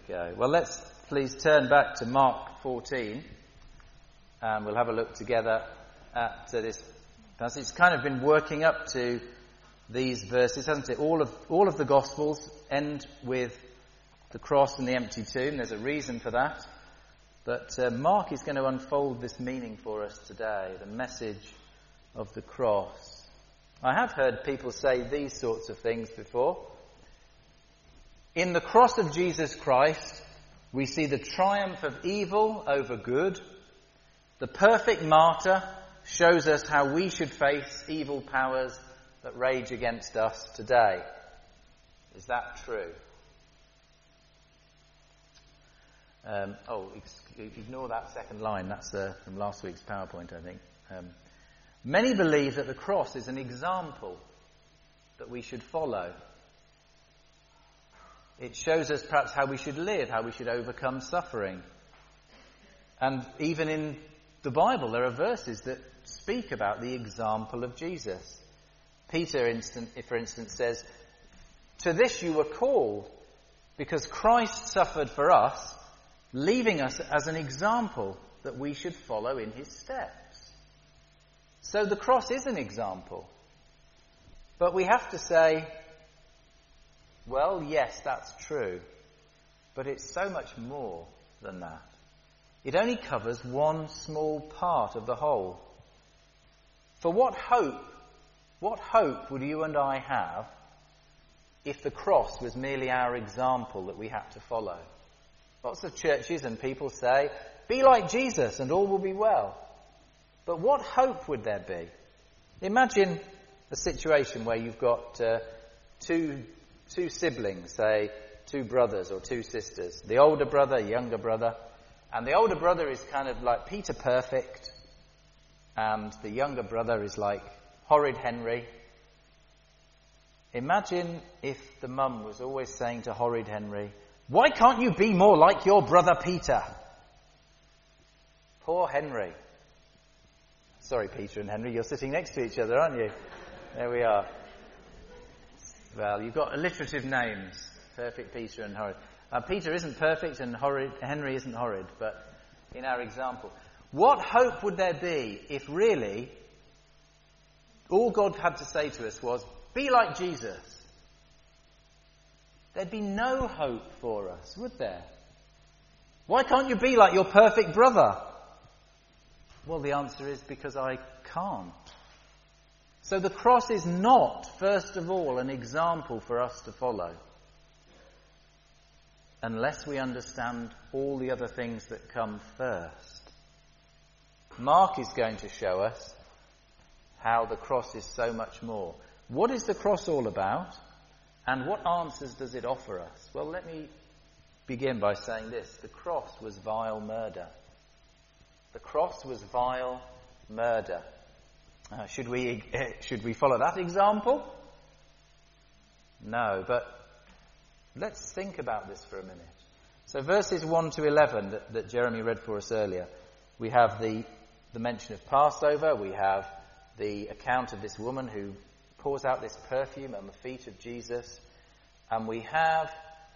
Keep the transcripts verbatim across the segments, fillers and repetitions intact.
go. Well, let's please turn back to Mark fourteen, and we'll have a look together at uh, this passage. It's kind of been working up to these verses, hasn't it? All of all of the Gospels end with the cross and the empty tomb. There's a reason for that. But uh, Mark is going to unfold this meaning for us today, the message of the cross. I have heard people say these sorts of things before. In the cross of Jesus Christ, we see the triumph of evil over good. The perfect martyr shows us how we should face evil powers that rage against us today. Is that true? Um, oh, ignore that second line. That's uh, from last week's PowerPoint, I think. Um, many believe that the cross is an example that we should follow. It shows us perhaps how we should live, how we should overcome suffering. And even in the Bible, there are verses that speak about the example of Jesus. Peter, instant, for instance, says, "To this you were called, because Christ suffered for us, leaving us as an example that we should follow in his steps." So the cross is an example. But we have to say, well, yes, that's true. But it's so much more than that. It only covers one small part of the whole. For what hope, what hope would you and I have if the cross was merely our example that we had to follow? Lots of churches and people say, be like Jesus and all will be well. But what hope would there be? Imagine a situation where you've got uh, two two siblings, say two brothers or two sisters. The older brother, younger brother. And the older brother is kind of like Peter Perfect. And the younger brother is like Horrid Henry. Imagine if the mum was always saying to Horrid Henry, "Why can't you be more like your brother Peter?" Poor Henry. Sorry, Peter and Henry, you're sitting next to each other, aren't you? There we are. Well, you've got alliterative names. Perfect Peter and Horrid. Uh, Peter isn't perfect and horrid, Henry isn't horrid, but in our example. What hope would there be if really all God had to say to us was, be like Jesus? There'd be no hope for us, would there? Why can't you be like your perfect brother? Well, the answer is because I can't. So the cross is not, first of all, an example for us to follow, unless we understand all the other things that come first. Mark is going to show us how the cross is so much more. What is the cross all about? And what answers does it offer us? Well, let me begin by saying this. The cross was vile murder. The cross was vile murder. Uh, should we uh, should we follow that example? No, but let's think about this for a minute. So verses one to eleven that, that Jeremy read for us earlier, we have the, the mention of Passover, we have the account of this woman who pours out this perfume on the feet of Jesus, and we have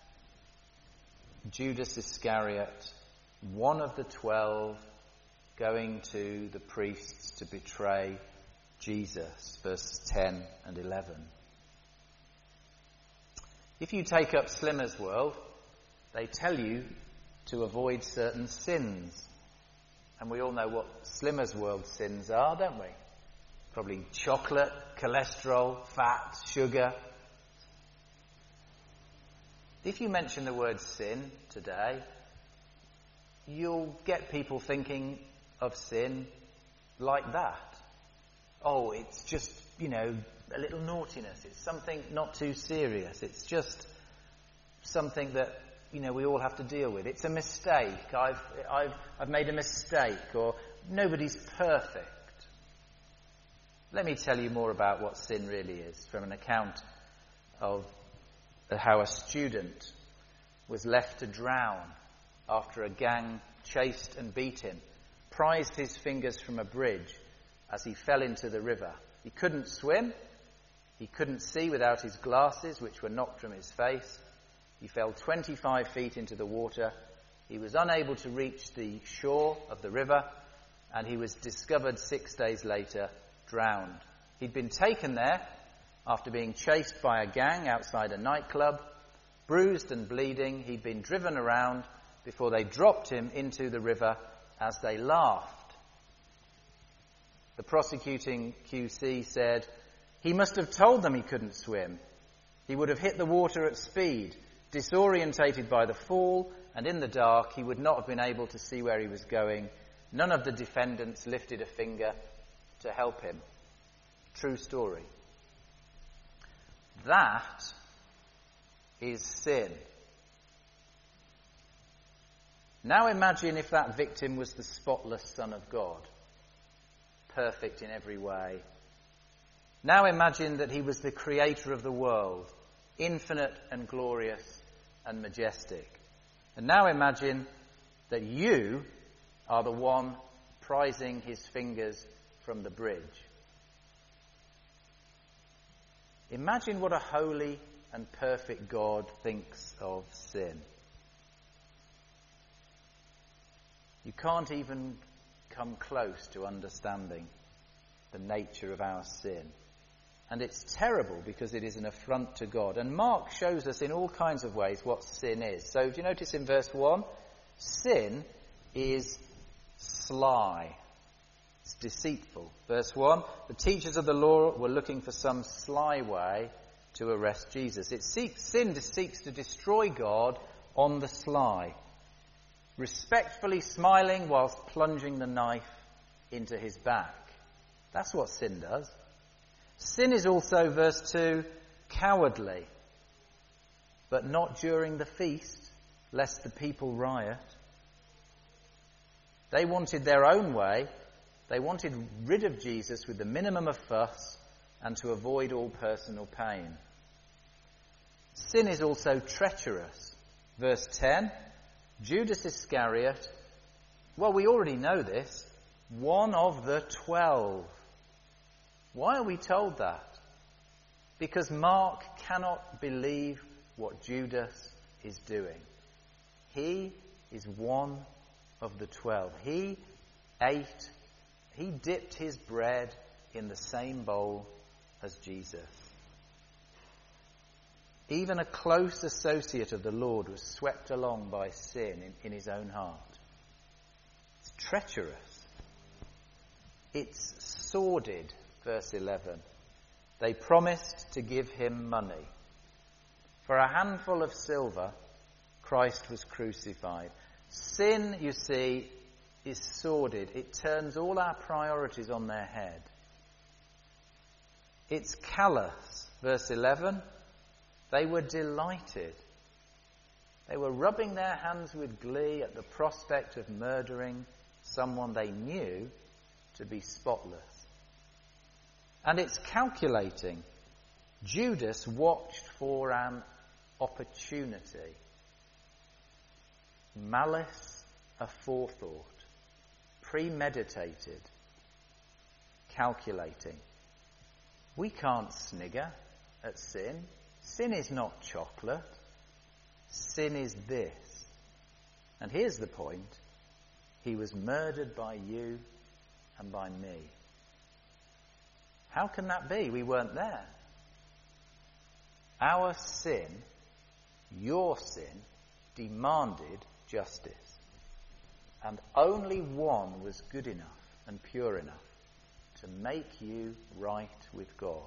Judas Iscariot, one of the twelve, going to the priests to betray Jesus, verses ten and eleven. If you take up Slimmer's World, they tell you to avoid certain sins. And we all know what Slimmer's World sins are, don't we? Probably chocolate, cholesterol, fat, sugar. If you mention the word sin today, you'll get people thinking of sin like that. Oh, it's just, you know, a little naughtiness. It's something not too serious. It's just something that, you know, we all have to deal with. It's a mistake. I've, I've, I've made a mistake, or nobody's perfect. Let me tell you more about what sin really is from an account of how a student was left to drown after a gang chased and beat him, prized his fingers from a bridge as he fell into the river. He couldn't swim. He couldn't see without his glasses, which were knocked from his face. He fell twenty-five feet into the water. He was unable to reach the shore of the river, and he was discovered six days later, drowned. He'd been taken there after being chased by a gang outside a nightclub. Bruised and bleeding, he'd been driven around before they dropped him into the river as they laughed. The prosecuting Q C said, "He must have told them he couldn't swim. He would have hit the water at speed, disorientated by the fall, and in the dark he would not have been able to see where he was going. None of the defendants lifted a finger to help him." True story. That is sin. Now imagine if that victim was the spotless Son of God, perfect in every way. Now imagine that he was the creator of the world, infinite and glorious and majestic. And now imagine that you are the one prizing his fingers from the bridge. Imagine what a holy and perfect God thinks of sin. You can't even come close to understanding the nature of our sin. And it's terrible because it is an affront to God. And Mark shows us in all kinds of ways what sin is. So do you notice in verse one? Sin is sly. It's deceitful. Verse one, the teachers of the law were looking for some sly way to arrest Jesus. It seeks, sin seeks to destroy God on the sly, respectfully smiling whilst plunging the knife into his back. That's what sin does. Sin is also, verse two, cowardly, but not during the feast, lest the people riot. They wanted their own way. They wanted rid of Jesus with the minimum of fuss and to avoid all personal pain. Sin is also treacherous. Verse ten, Judas Iscariot, well, we already know this, one of the twelve. Why are we told that? Because Mark cannot believe what Judas is doing. He is one of the twelve. He ate, he dipped his bread in the same bowl as Jesus. Even a close associate of the Lord was swept along by sin in, in his own heart. It's treacherous. It's sordid. Verse eleven. They promised to give him money. For a handful of silver, Christ was crucified. Sin, you see, is sordid. It turns all our priorities on their head. It's callous. Verse eleven. They were delighted. They were rubbing their hands with glee at the prospect of murdering someone they knew to be spotless. And it's calculating. Judas watched for an opportunity. Malice aforethought. Premeditated. Calculating. We can't snigger at sin. Sin is not chocolate. Sin is this. And here's the point. He was murdered by you and by me. How can that be? We weren't there. Our sin, your sin, demanded justice. And only one was good enough and pure enough to make you right with God.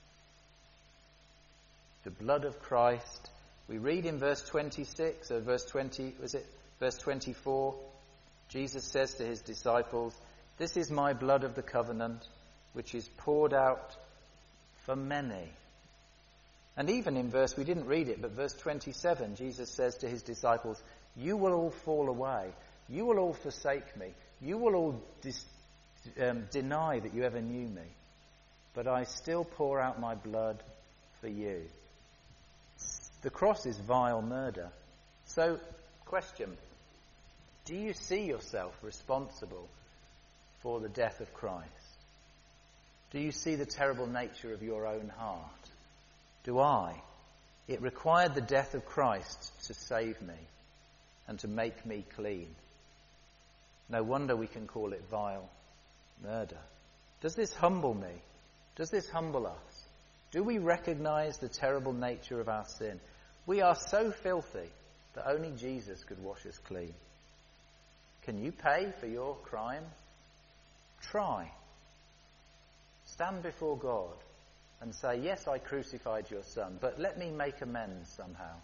The blood of Christ. We read in verse twenty-six, or verse twenty, was it verse twenty-four? Jesus says to his disciples, "This is my blood of the covenant, which is poured out for many." And even in verse, we didn't read it, but verse twenty-seven, Jesus says to his disciples, "You will all fall away. You will all forsake me. You will all dis, um, deny that you ever knew me. But I still pour out my blood for you." The cross is vile murder. So, question, do you see yourself responsible for the death of Christ? Do you see the terrible nature of your own heart? Do I? It required the death of Christ to save me and to make me clean. No wonder we can call it vile murder. Does this humble me? Does this humble us? Do we recognize the terrible nature of our sin? We are so filthy that only Jesus could wash us clean. Can you pay for your crime? Try. Stand before God and say, yes, I crucified your son, but let me make amends somehow.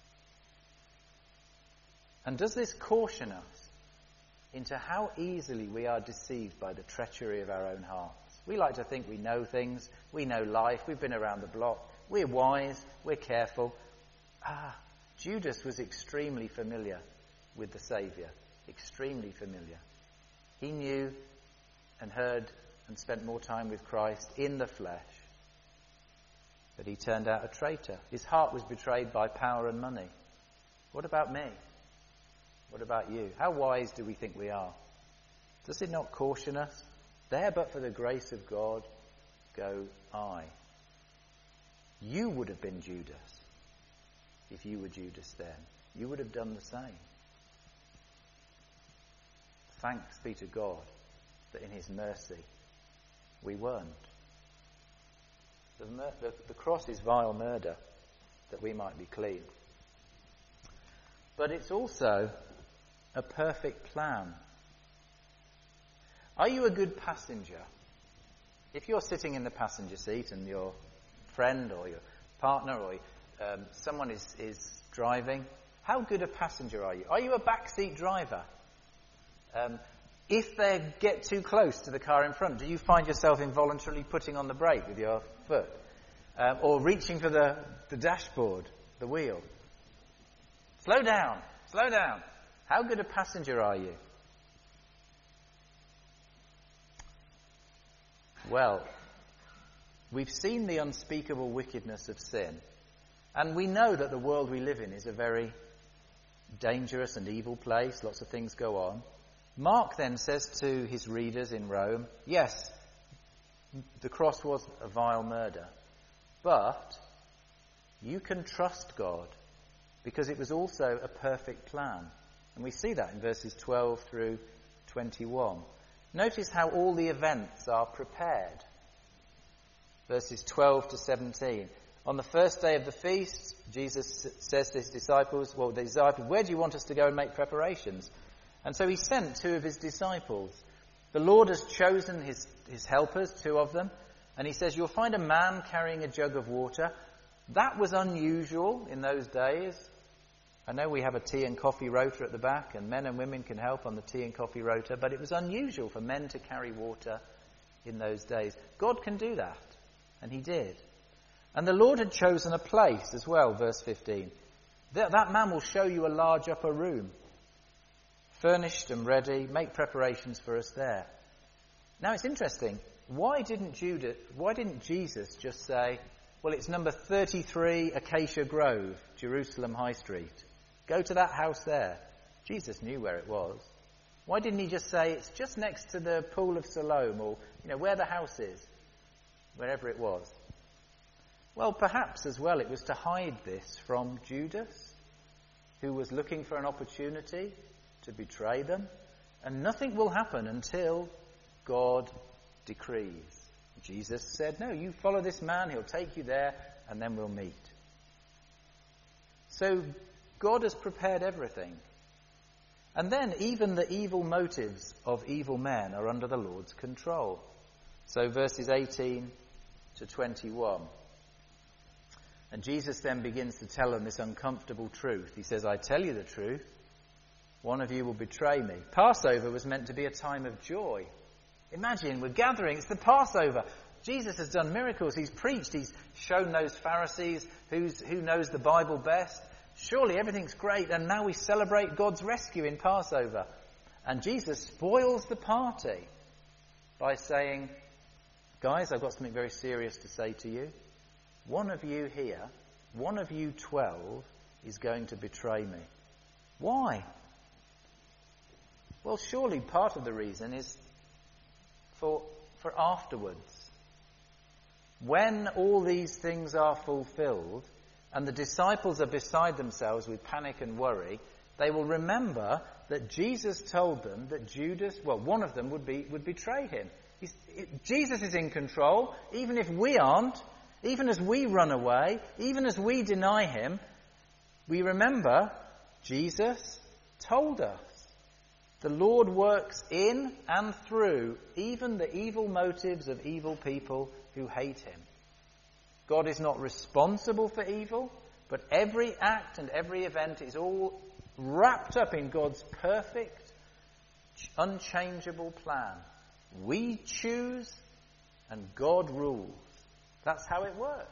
And does this caution us into how easily we are deceived by the treachery of our own hearts? We like to think we know things, we know life, we've been around the block, we're wise, we're careful. Ah, Judas was extremely familiar with the Saviour, extremely familiar. He knew and heard and spent more time with Christ in the flesh. But he turned out a traitor. His heart was betrayed by power and money. What about me? What about you? How wise do we think we are? Does it not caution us? There, but for the grace of God, go I. You would have been Judas if you were Judas then. You would have done the same. Thanks be to God that in his mercy we weren't. The, mur- the, the cross is vile murder, that we might be clean. But it's also a perfect plan. Are you a good passenger? If you're sitting in the passenger seat and your friend or your partner or um, someone is, is driving, how good a passenger are you? Are you a backseat driver? Um, if they get too close to the car in front, do you find yourself involuntarily putting on the brake with your foot? Um, or reaching for the, the dashboard, the wheel? Slow down, slow down. How good a passenger are you? Well, we've seen the unspeakable wickedness of sin, and we know that the world we live in is a very dangerous and evil place. Lots of things go on. Mark then says to his readers in Rome, yes, the cross was a vile murder, but you can trust God because it was also a perfect plan. And we see that in verses twelve through twenty-one. Notice how all the events are prepared. Verses twelve to seventeen. On the first day of the feast, Jesus says to his disciples, well, the disciples, where do you want us to go and make preparations? And so he sent two of his disciples. The Lord has chosen his, his helpers, two of them, and he says, you'll find a man carrying a jug of water. That was unusual in those days. I know we have a tea and coffee rota at the back, and men and women can help on the tea and coffee rota, but it was unusual for men to carry water in those days. God can do that, and he did. And the Lord had chosen a place as well, verse fifteen. That, that man will show you a large upper room, furnished and ready. Make preparations for us there. Now it's interesting. Why didn't Judas, why didn't Jesus just say, well, it's number thirty-three Acacia Grove, Jerusalem High Street. Go to that house there. Jesus knew where it was. Why didn't he just say it's just next to the Pool of Siloam, or, you know, where the house is, wherever it was? Well, perhaps as well it was to hide this from Judas, who was looking for an opportunity to betray them. And nothing will happen until God decrees. Jesus said, no, you follow this man, he'll take you there, and then we'll meet. So God has prepared everything. And then even the evil motives of evil men are under the Lord's control. So verses eighteen to twenty-one. And Jesus then begins to tell them this uncomfortable truth. He says, I tell you the truth, one of you will betray me. Passover was meant to be a time of joy. Imagine, we're gathering, it's the Passover. Jesus has done miracles, he's preached, he's shown those Pharisees who's, who knows the Bible best. Surely everything's great, and now we celebrate God's rescue in Passover. And Jesus spoils the party by saying, guys, I've got something very serious to say to you. One of you here, one of you twelve, is going to betray me. Why? Well, surely part of the reason is for, for afterwards. When all these things are fulfilled, and the disciples are beside themselves with panic and worry, they will remember that Jesus told them that Judas, well, one of them would be would betray him. He's, it, Jesus is in control, even if we aren't, even as we run away, even as we deny him. We remember Jesus told us. The Lord works in and through even the evil motives of evil people who hate him. God is not responsible for evil, but every act and every event is all wrapped up in God's perfect, unchangeable plan. We choose and God rules. That's how it works.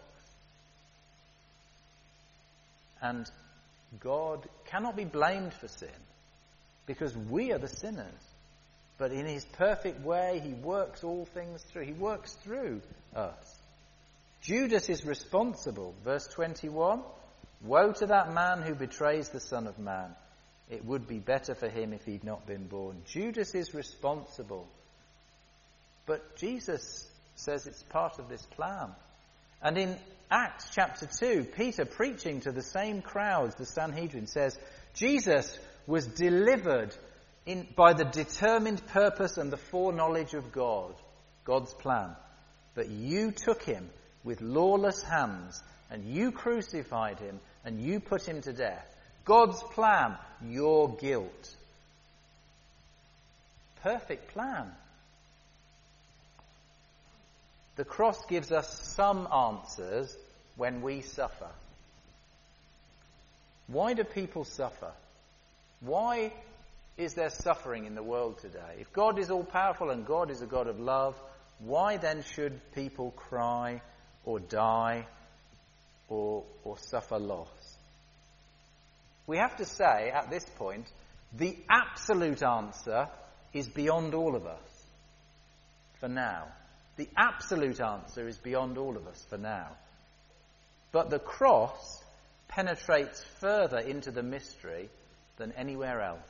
And God cannot be blamed for sin because we are the sinners. But in his perfect way, he works all things through. He works through us. Judas is responsible. Verse twenty-one, woe to that man who betrays the Son of Man. It would be better for him if he'd not been born. Judas is responsible. But Jesus says it's part of this plan. And in Acts chapter two, Peter, preaching to the same crowds, the Sanhedrin, says, Jesus was delivered in, by the determined purpose and the foreknowledge of God, God's plan. But you took him with lawless hands, and you crucified him, and you put him to death. God's plan, your guilt. Perfect plan. The cross gives us some answers when we suffer. Why do people suffer? Why is there suffering in the world today? If God is all-powerful and God is a God of love, why then should people cry or die or, or suffer loss? We have to say at this point, the absolute answer is beyond all of us for now. The absolute answer is beyond all of us for now. But the cross penetrates further into the mystery than anywhere else.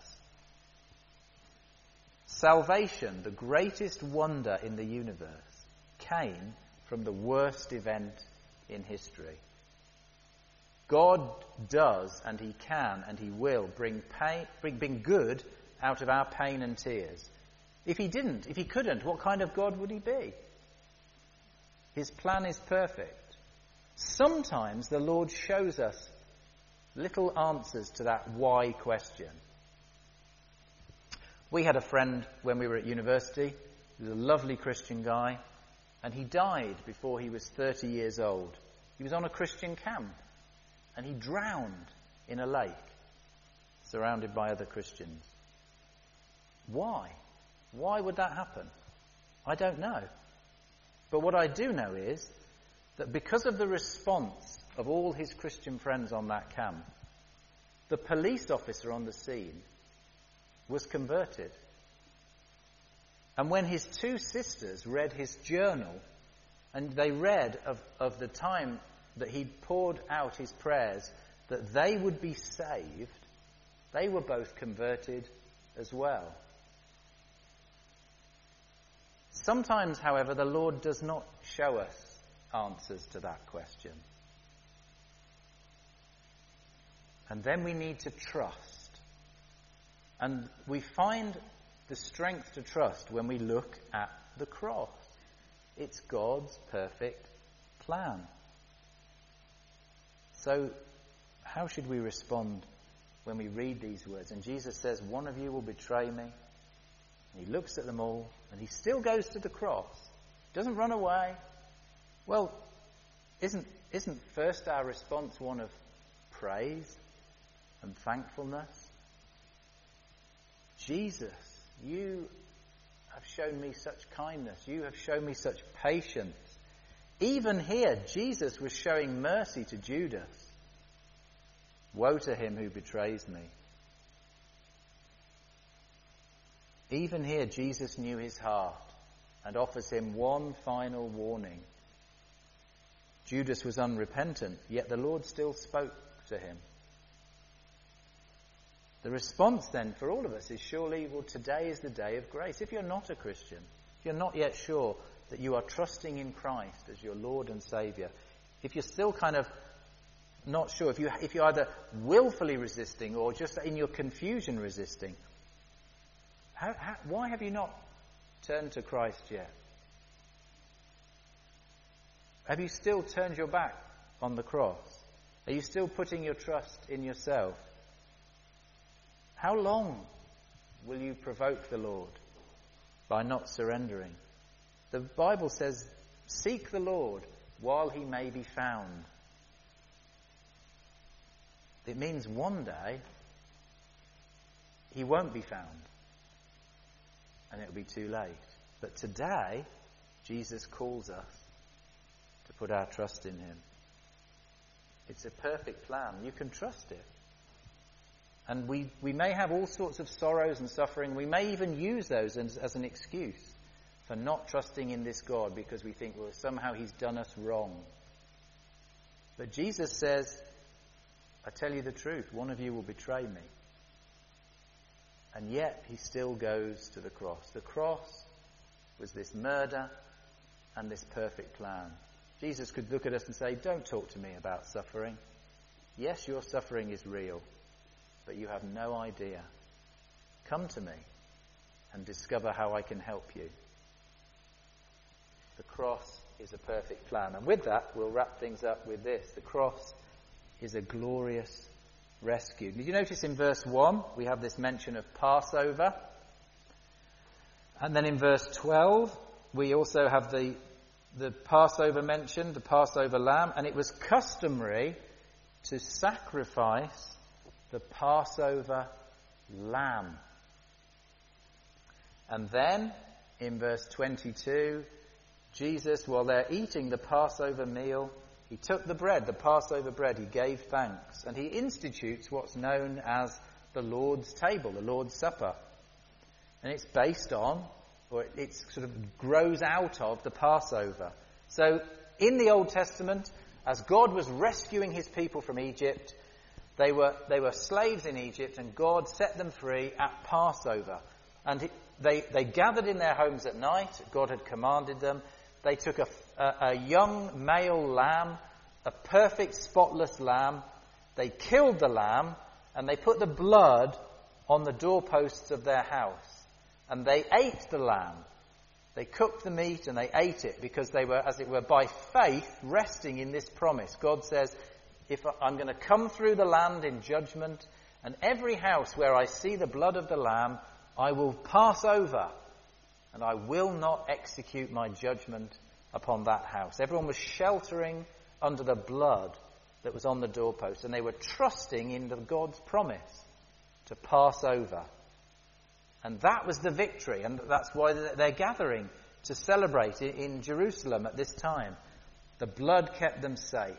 Salvation, the greatest wonder in the universe, came from the worst event in history. God does, and he can, and he will bring pain, bring, bring good out of our pain and tears. If he didn't, if he couldn't, what kind of God would he be? His plan is perfect. Sometimes the Lord shows us little answers to that why question. We had a friend when we were at university. He was a lovely Christian guy, and he died before he was thirty years old. He was on a Christian camp, and he drowned in a lake, surrounded by other Christians. Why? Why would that happen? I don't know. But what I do know is that because of the response of all his Christian friends on that camp, the police officer on the scene was converted. And when his two sisters read his journal, and they read of, of the time that he'd poured out his prayers, that they would be saved, they were both converted as well. Sometimes, however, the Lord does not show us answers to that question. And then we need to trust. And we find the strength to trust when we look at the cross. It's God's perfect plan. So, how should we respond when we read these words? And Jesus says, one of you will betray me. And he looks at them all, and he still goes to the cross. Doesn't run away. Well, isn't isn't first our response one of praise and thankfulness? Jesus, you have shown me such kindness. You have shown me such patience. Even here, Jesus was showing mercy to Judas. Woe to him who betrays me. Even here, Jesus knew his heart and offers him one final warning. Judas was unrepentant, yet the Lord still spoke to him. The response then for all of us is surely, well, today is the day of grace. If you're not a Christian, if you're not yet sure that you are trusting in Christ as your Lord and Saviour, if you're still kind of not sure, if, you, if you're either willfully resisting or just in your confusion resisting, how, how, why have you not turned to Christ yet? Have you still turned your back on the cross? Are you still putting your trust in yourself? How long will you provoke the Lord by not surrendering? The Bible says, seek the Lord while he may be found. It means one day he won't be found and it'll be too late. But today, Jesus calls us to put our trust in him. It's a perfect plan. You can trust it. And we, we may have all sorts of sorrows and suffering. We may even use those as, as an excuse for not trusting in this God because we think, well, somehow he's done us wrong. But Jesus says, I tell you the truth, one of you will betray me. And yet he still goes to the cross. The cross was this murder and this perfect plan. Jesus could look at us and say, don't talk to me about suffering. Yes, your suffering is real, but you have no idea. Come to me and discover how I can help you. The cross is a perfect plan. And with that, we'll wrap things up with this. The cross is a glorious rescue. Did you notice in verse one, we have this mention of Passover? And then in verse twelve, we also have the the Passover mentioned, the Passover lamb, and it was customary to sacrifice the Passover lamb. And then, in verse twenty-two, Jesus, while they're eating the Passover meal, he took the bread, the Passover bread, he gave thanks, and he institutes what's known as the Lord's table, the Lord's Supper. And it's based on, or it sort of grows out of the Passover. So, in the Old Testament, as God was rescuing his people from Egypt, they were they were slaves in Egypt, and God set them free at Passover. And they, they gathered in their homes at night. God had commanded them. They took a, a, a young male lamb, a perfect spotless lamb. They killed the lamb, and they put the blood on the doorposts of their house. And they ate the lamb. They cooked the meat and they ate it because they were, as it were, by faith resting in this promise. God says, if I'm going to come through the land in judgment, and every house where I see the blood of the lamb, I will pass over, and I will not execute my judgment upon that house. Everyone was sheltering under the blood that was on the doorpost, and they were trusting in the God's promise to pass over. And that was the victory, and that's why they're gathering to celebrate in Jerusalem at this time. The blood kept them safe.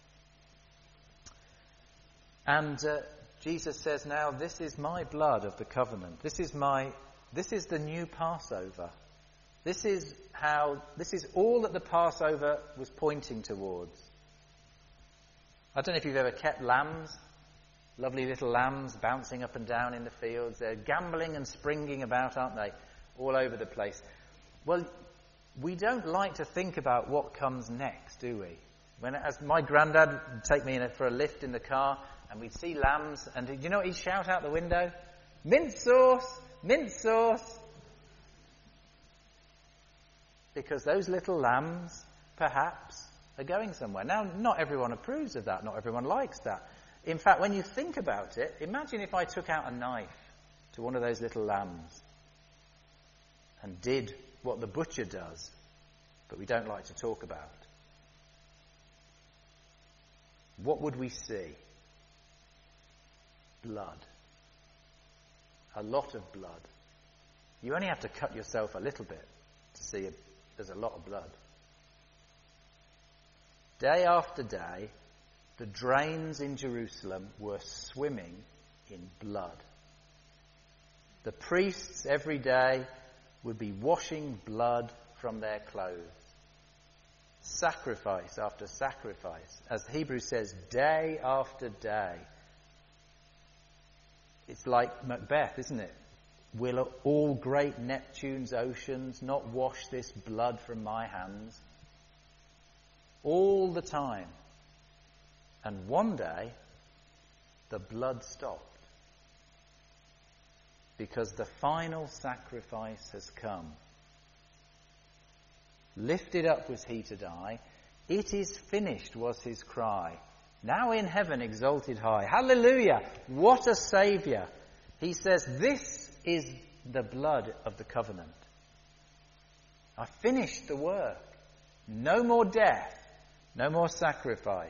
And uh, Jesus says now, this is my blood of the covenant. This is my, this is the new Passover. This is how, this is all that the Passover was pointing towards. I don't know if you've ever kept lambs. Lovely little lambs bouncing up and down in the fields. They're gambling and springing about, aren't they? All over the place. Well, we don't like to think about what comes next, do we? When, as my granddad would take me in for a lift in the car, and we'd see lambs, and do you know what he'd shout out the window? Mint sauce! Mint sauce! Because those little lambs, perhaps, are going somewhere. Now, not everyone approves of that. Not everyone likes that. In fact, when you think about it, imagine if I took out a knife to one of those little lambs and did what the butcher does, but we don't like to talk about. What would we see? Blood. A lot of blood. You only have to cut yourself a little bit to see a, there's a lot of blood. Day after day, the drains in Jerusalem were swimming in blood. The priests every day would be washing blood from their clothes. Sacrifice after sacrifice. As Hebrews says, day after day. It's like Macbeth, isn't it? Will all great Neptune's oceans not wash this blood from my hands? All the time. And one day, the blood stopped. Because the final sacrifice has come. Lifted up was he to die. It is finished was his cry. Now in heaven exalted high. Hallelujah! What a Saviour! He says, this is the blood of the covenant. I finished the work. No more death. No more sacrifice.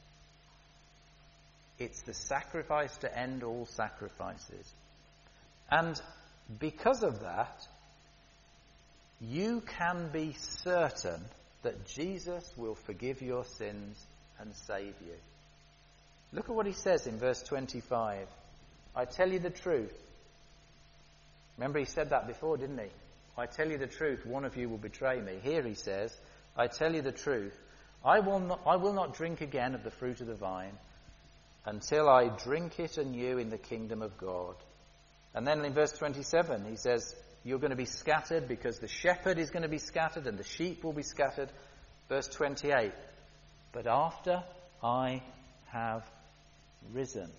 It's the sacrifice to end all sacrifices. And because of that, you can be certain that Jesus will forgive your sins and save you. Look at what he says in verse twenty-five. I tell you the truth. Remember he said that before, didn't he? I tell you the truth, one of you will betray me. Here he says, I tell you the truth, I will not, I will not drink again of the fruit of the vine until I drink it anew in the kingdom of God. And then in verse twenty-seven he says, you're going to be scattered because the shepherd is going to be scattered and the sheep will be scattered. Verse twenty-eight, but after I have risen.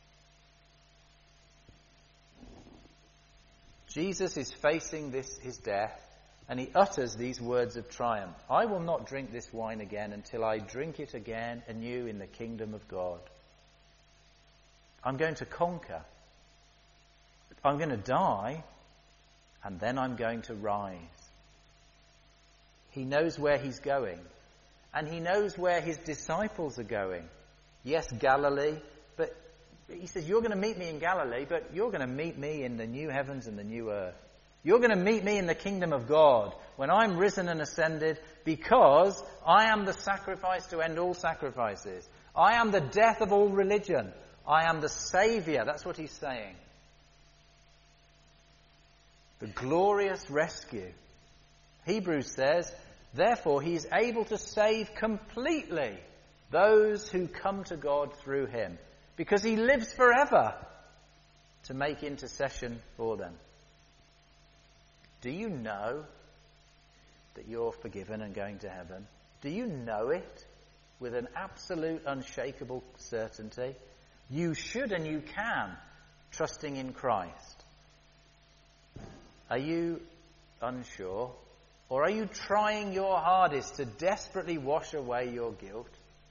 Jesus is facing this, his death, and he utters these words of triumph. I will not drink this wine again until I drink it again anew in the kingdom of God. I'm going to conquer. I'm going to die, and then I'm going to rise. He knows where he's going, and he knows where his disciples are going. Yes, Galilee, but he says, you're going to meet me in Galilee, but you're going to meet me in the new heavens and the new earth. You're going to meet me in the kingdom of God when I'm risen and ascended, because I am the sacrifice to end all sacrifices. I am the death of all religion. I am the Saviour. That's what he's saying. The glorious rescue. Hebrews says, therefore he is able to save completely those who come to God through him, because he lives forever to make intercession for them. Do you know that you're forgiven and going to heaven? Do you know it with an absolute unshakable certainty? You should and you can, trusting in Christ. Are you unsure? Or are you trying your hardest to desperately wash away your guilt?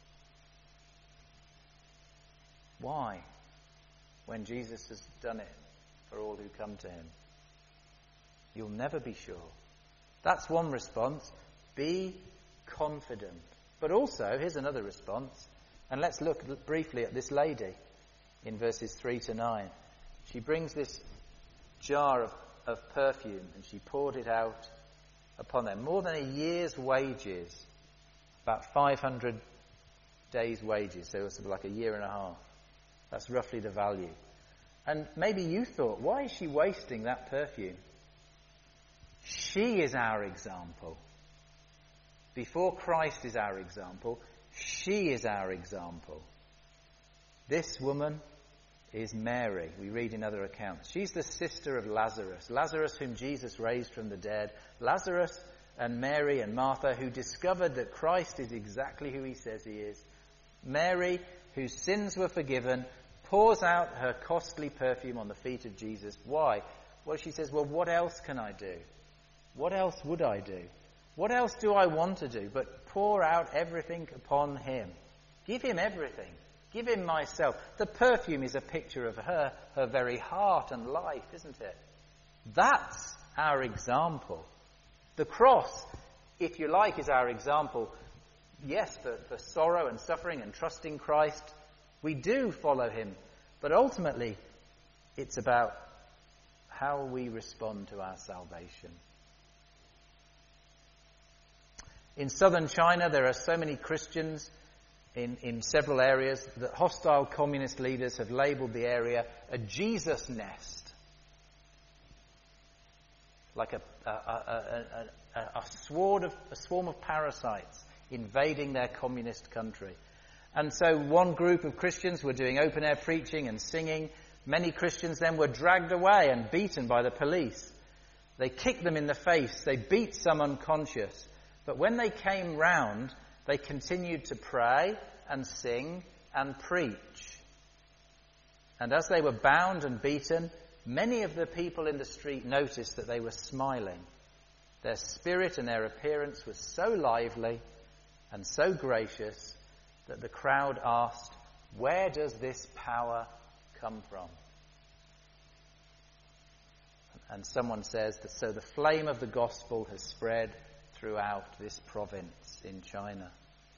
Why? When Jesus has done it for all who come to him. You'll never be sure. That's one response. Be confident. But also, here's another response. And let's look briefly at this lady in verses three to nine. She brings this jar of, of perfume and she poured it out upon them. More than a year's wages. About five hundred days' wages. So it was like a year and a half. That's roughly the value. And maybe you thought, why is she wasting that perfume? She is our example. Before Christ is our example, she is our example. This woman is Mary. We read in other accounts. She's the sister of Lazarus. Lazarus whom Jesus raised from the dead. Lazarus and Mary and Martha who discovered that Christ is exactly who he says he is. Mary, whose sins were forgiven, pours out her costly perfume on the feet of Jesus. Why? Well, she says, well, what else can I do? What else would I do? What else do I want to do but pour out everything upon him? Give him everything. Give him myself. The perfume is a picture of her, her very heart and life, isn't it? That's our example. The cross, if you like, is our example. Yes, for, for sorrow and suffering and trusting Christ. We do follow him. But ultimately, it's about how we respond to our salvation. In southern China, there are so many Christians in, in several areas that hostile communist leaders have labelled the area a Jesus nest. Like a, a, a, a, a, sword of, a swarm of parasites invading their communist country. And so one group of Christians were doing open-air preaching and singing. Many Christians then were dragged away and beaten by the police. They kicked them in the face. They beat some unconscious. But when they came round, they continued to pray and sing and preach. And as they were bound and beaten, many of the people in the street noticed that they were smiling. Their spirit and their appearance was so lively and so gracious that the crowd asked, "Where does this power come from?" And someone says that so the flame of the gospel has spread throughout this province in China.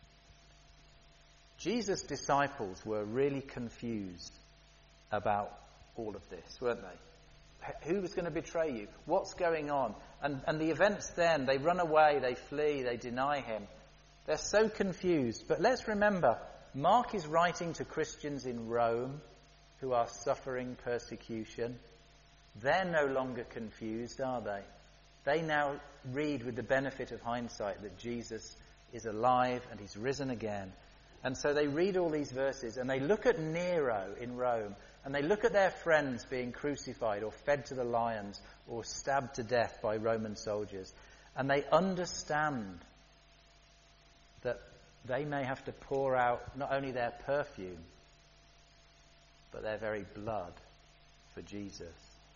Jesus' disciples were really confused about all of this, weren't they? Who was going to betray you? What's going on? And, and the events then, they run away, they flee, they deny him. They're so confused. But let's remember, Mark is writing to Christians in Rome who are suffering persecution. They're no longer confused, are they? They now read with the benefit of hindsight that Jesus is alive and he's risen again. And so they read all these verses and they look at Nero in Rome and they look at their friends being crucified or fed to the lions or stabbed to death by Roman soldiers. And they understand that they may have to pour out not only their perfume, but their very blood for Jesus.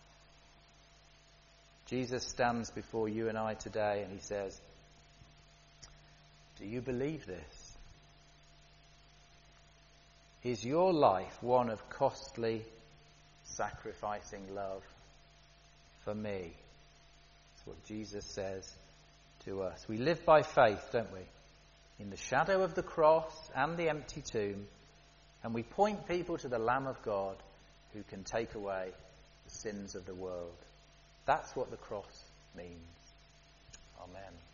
Jesus stands before you and I today and he says, do you believe this? Is your life one of costly, sacrificing love for me? That's what Jesus says to us. We live by faith, don't we? In the shadow of the cross and the empty tomb, and we point people to the Lamb of God who can take away the sins of the world. That's what the cross means. Amen.